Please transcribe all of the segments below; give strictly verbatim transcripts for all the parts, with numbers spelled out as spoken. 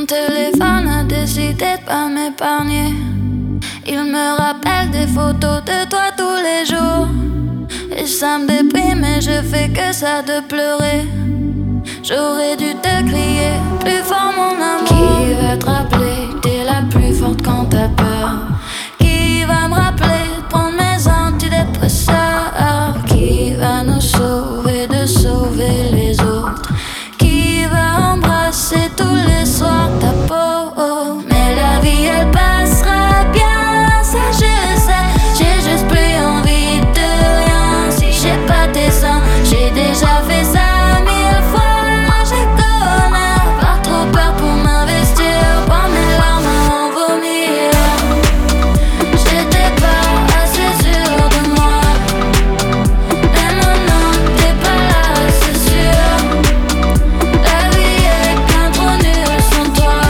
téléphone a décidé de pas m'épargner. Il me rappelle des photos de toi tous les jours. Et ça me déprime et je fais que ça de pleurer. J'aurais dû te crier plus fort mon amour. Qui va te rappeler que t'es la plus forte quand t'as peur? Qui va me rappeler de prendre mes antidépresseurs? Qui va nous sauver de sauver les autres? Qui va embrasser tous les soirs ta peau? Mais la vie elle passera bien, ça je sais. J'ai juste plus envie de rien. Si j'ai pas tes seins, j'ai déjà fait ça mille fois. Je connais, avoir trop peur pour m'investir, prendre mes larmes à en vomir. J'étais pas assez sûre de moi, mais maintenant t'es pas là, c'est sûr. La vie est bien trop nulle sans toi.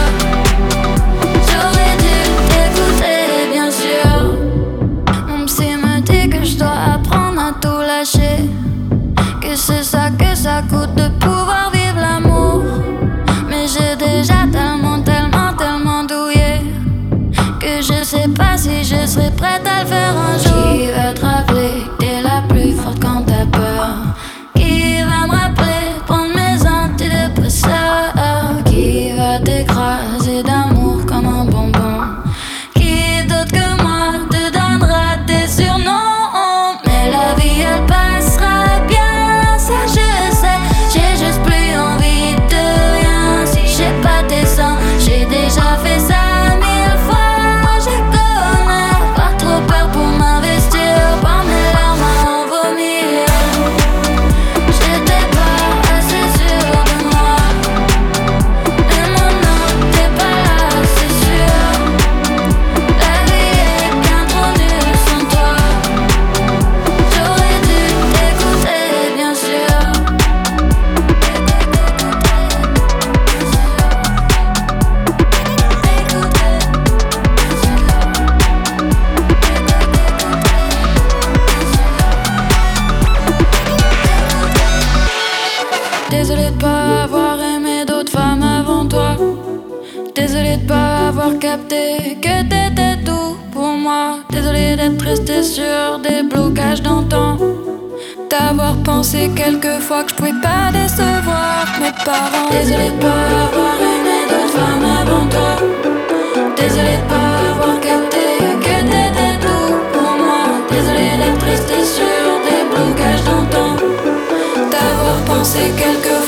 J'aurais dû t'écouter, bien sûr. Mon psy me dit que je dois apprendre à tout lâcher, que c'est ça que ça coûte de pouvoir vivre l'amour. Mais j'ai déjà tellement, tellement, tellement douillé que je sais pas si je serai prête à le faire un jour. Qui va te rappeler que t'es la plus forte quand t'as peur? Qui va me rappeler de prendre mes antidépresseurs? Qui va t'écraser d'amour comme un bonbon? Qui d'autre que moi te donnera des surnoms? Mais la vie elle passera bien, ça je sais. J'ai juste plus envie de rien. Si j'ai pas tes seins, j'ai déjà fait ça mille fois. Je connais, pas trop peur pour m'investir, prendre mes larmes à en vomir. J'étais pas assez sûre de moi, mais maintenant t'es pas là, c'est sûr. La vie est bien trop nulle sans toi. J'aurais dû t'écouter, bien sûr. Désolé de pas avoir aimé d'autres femmes avant toi. Désolé de pas avoir capté que t'étais tout pour moi. Désolé d'être resté sur des blocages d'antan. D'avoir pensé quelquefois que je pouvais pas décevoir mes parents. Désolé de pas avoir aimé d'autres femmes avant toi. Désolé de pas avoir capté que t'étais tout pour moi. Désolé d'être resté sur des blocages d'antan. D'avoir pensé quelquefois